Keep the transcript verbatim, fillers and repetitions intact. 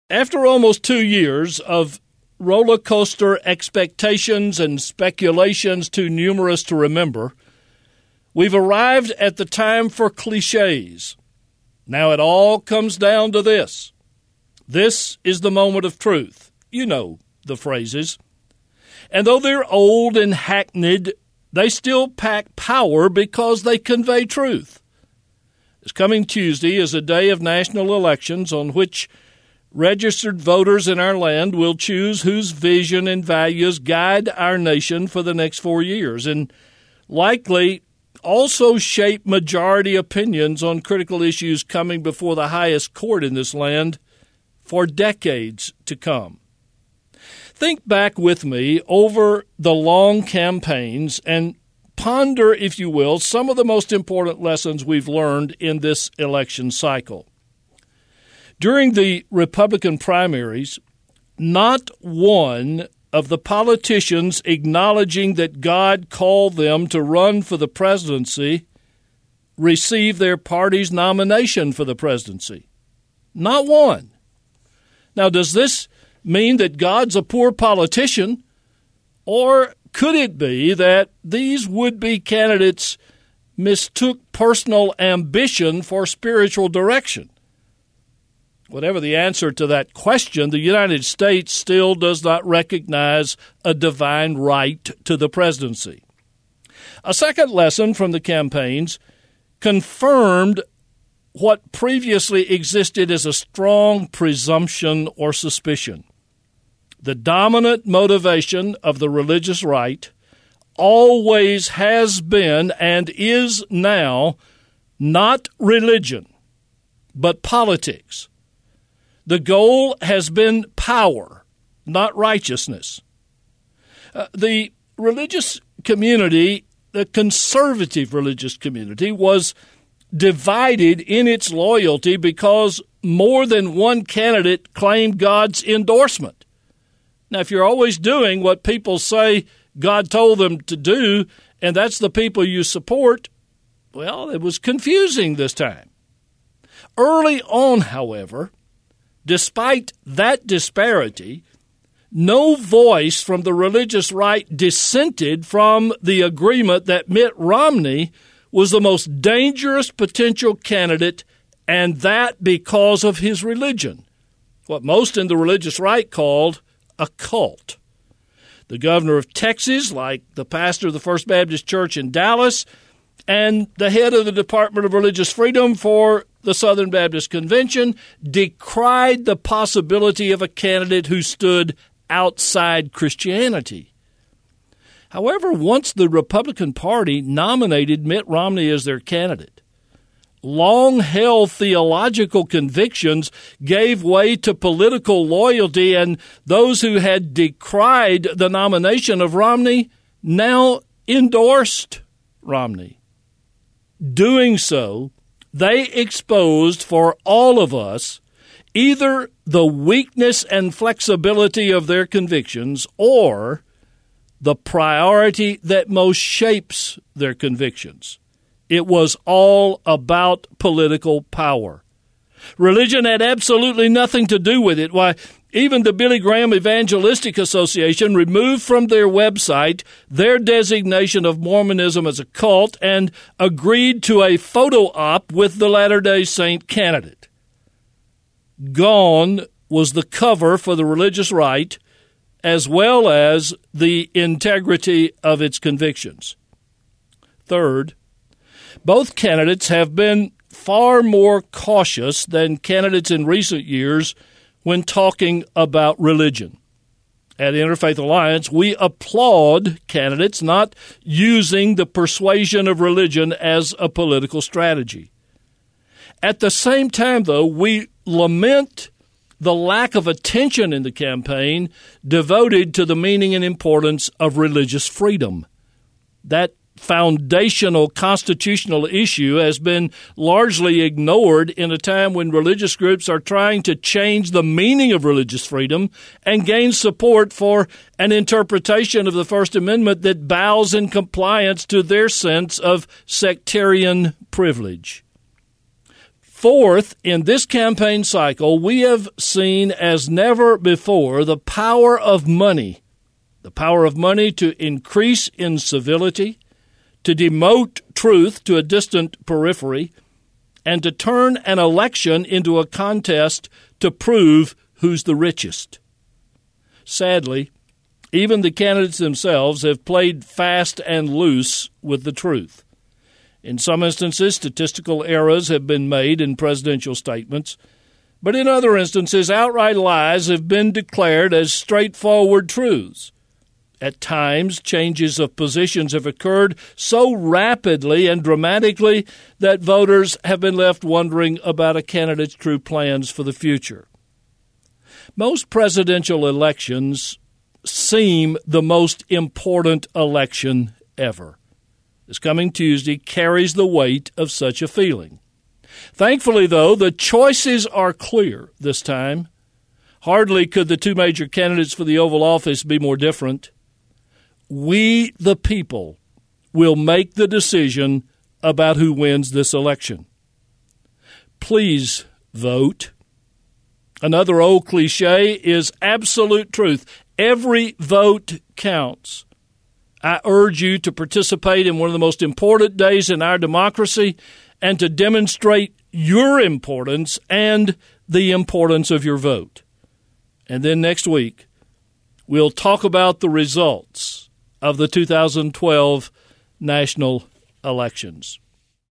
After almost two years of roller coaster expectations and speculations too numerous to remember, we've arrived at the time for cliches. Now it all comes down to this. This is the moment of truth. You know the phrases. And though they're old and hackneyed, they still pack power because they convey truth. This coming Tuesday is a day of national elections on which registered voters in our land will choose whose vision and values guide our nation for the next four years and likely also shape majority opinions on critical issues coming before the highest court in this land for decades to come. Think back with me over the long campaigns and ponder, if you will, some of the most important lessons we've learned in this election cycle. During the Republican primaries, not one of the politicians acknowledging that God called them to run for the presidency received their party's nomination for the presidency. Not one. Now, does this mean that God's a poor politician, or could it be that these would-be candidates mistook personal ambition for spiritual direction? Whatever the answer to that question, the United States still does not recognize a divine right to the presidency. A second lesson from the campaigns confirmed what previously existed as a strong presumption or suspicion. The dominant motivation of the religious right always has been and is now not religion, but politics. The goal has been power, not righteousness. Uh, the religious community, the conservative religious community, was divided in its loyalty because more than one candidate claimed God's endorsement. Now, if you're always doing what people say God told them to do, and that's the people you support, well, it was confusing this time. Early on, however, despite that disparity, no voice from the religious right dissented from the agreement that Mitt Romney was the most dangerous potential candidate, and that because of his religion, what most in the religious right called a cult. The governor of Texas, like the pastor of the First Baptist Church in Dallas, and the head of the Department of Religious Freedom for the Southern Baptist Convention, decried the possibility of a candidate who stood outside Christianity. However, once the Republican Party nominated Mitt Romney as their candidate, long-held theological convictions gave way to political loyalty, and those who had decried the nomination of Romney now endorsed Romney. Doing so, they exposed for all of us either the weakness and flexibility of their convictions or the priority that most shapes their convictions. It was all about political power. Religion had absolutely nothing to do with it. Why, even the Billy Graham Evangelistic Association removed from their website their designation of Mormonism as a cult and agreed to a photo op with the Latter-day Saint candidate. Gone was the cover for the religious right as well as the integrity of its convictions. Third, both candidates have been far more cautious than candidates in recent years when talking about religion. At Interfaith Alliance, we applaud candidates not using the persuasion of religion as a political strategy. At the same time, though, we lament the lack of attention in the campaign devoted to the meaning and importance of religious freedom. That foundational constitutional issue has been largely ignored in a time when religious groups are trying to change the meaning of religious freedom and gain support for an interpretation of the First Amendment that bows in compliance to their sense of sectarian privilege. Fourth, in this campaign cycle, we have seen as never before the power of money, the power of money to increase incivility, to demote truth to a distant periphery, and to turn an election into a contest to prove who's the richest. Sadly, even the candidates themselves have played fast and loose with the truth. In some instances, statistical errors have been made in presidential statements, but in other instances, outright lies have been declared as straightforward truths. At times, changes of positions have occurred so rapidly and dramatically that voters have been left wondering about a candidate's true plans for the future. Most presidential elections seem the most important election ever. This coming Tuesday carries the weight of such a feeling. Thankfully, though, the choices are clear this time. Hardly could the two major candidates for the Oval Office be more different. We, the people, will make the decision about who wins this election. Please vote. Another old cliche is absolute truth. Every vote counts. I urge you to participate in one of the most important days in our democracy and to demonstrate your importance and the importance of your vote. And then next week, we'll talk about the results of the two thousand twelve national elections.